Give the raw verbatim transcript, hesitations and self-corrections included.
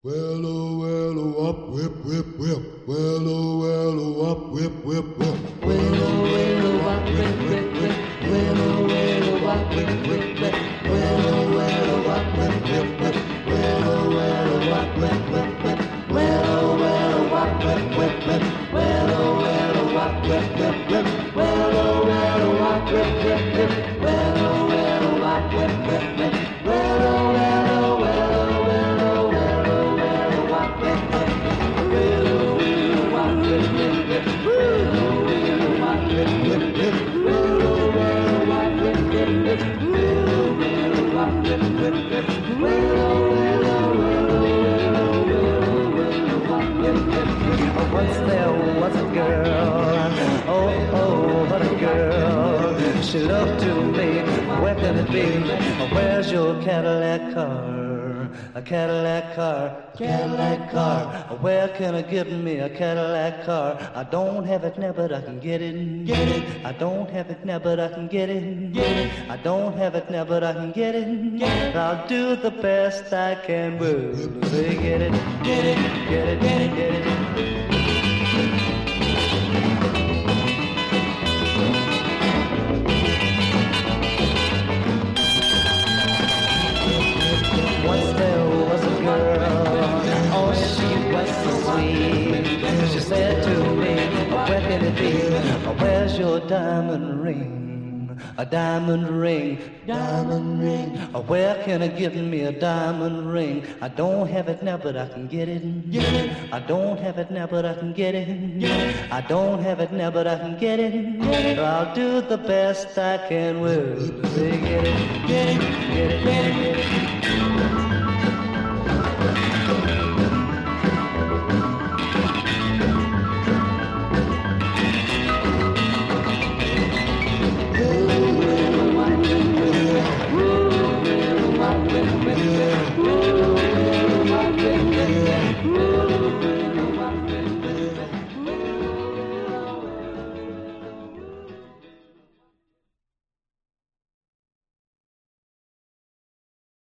Well, oh, well, oh, up, whip, whip, whip. Well, oh, well, oh, up, whip, whip, whip. Well, oh, well, oh, up, whip, whip, whip. Well, oh, well, oh, up, whip, whip, whip. Well, oh, well, oh, up, whip, whip, whip. Well, oh, well, oh, up, whip, whip, whip. Well, oh, well, oh, up, whip, whip, whip. Well, oh, well, oh, up, whip, whip, whip. Well, oh, well, oh, up, whip, whip, whip. Well, oh, well, oh, up, whip, whip, whip. Well, oh, well, oh, well, oh, well, oh, well, oh, well, oh, up, whip, whip, whip. Well, oh, well, oh, up, whip, whip, whip. Well, oh, well, oh, up, whip, whip, whip. Well, oh, well, oh, up, whip, whip, whip. Well, oh, well, oh, up, whip, whip, whip. Well, oh, well, oh, well, oh, well, oh, well, oh, up, whip, whip, whip. Once there was a girl, oh, oh, what a girl. She loved to me, where can it be? Where's your Cadillac car? A Cadillac car, Cadillac car. Where can I get me a Cadillac car? I don't have it now, but I can get it. Get it. I don't have it now, but I can get it. Get it. I don't have it now, but I can get it. Get it. I'll do the best I can. Well, say get it, get it, get it, get it, get it. Once there was a girl, oh, she was so sweet. She said to me, where can it be? Where's your diamond ring? A diamond ring, diamond ring. Where can I get me a diamond ring? I don't have it now, but I can get it. Get it. I don't have it now, but I can get it. Get it. I don't have it now, but I can get it. Get it. I'll do the best I can. Well, say get it, get it, get it, get it, get it.